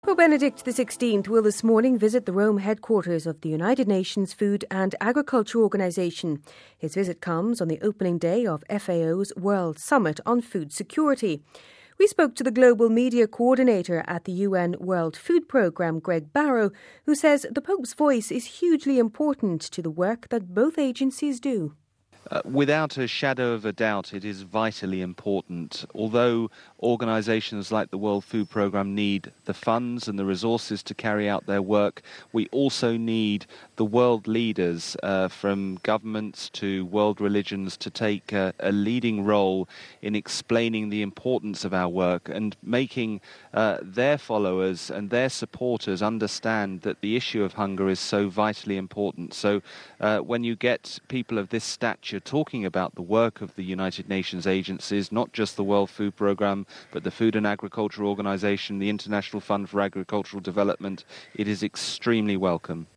Pope Benedict XVI will this morning visit the Rome headquarters of the United Nations Food and Agriculture Organization. His visit comes on the opening day of FAO's World Summit on Food Security. We spoke to the Global Media Coordinator at the UN World Food Programme, Greg Barrow, who says the Pope's voice is hugely important to the work that both agencies do. Without a shadow of a doubt, it is vitally important. Although organisations like the World Food Programme need the funds and the resources to carry out their work, we also need the world leaders, from governments to world religions, to take a leading role in explaining the importance of our work and making their followers and their supporters understand that the issue of hunger is so vitally important. So when you get people of this stature talking about the work of the United Nations agencies, not just the World Food Programme, but the Food and Agriculture Organization, the International Fund for Agricultural Development, it is extremely welcome.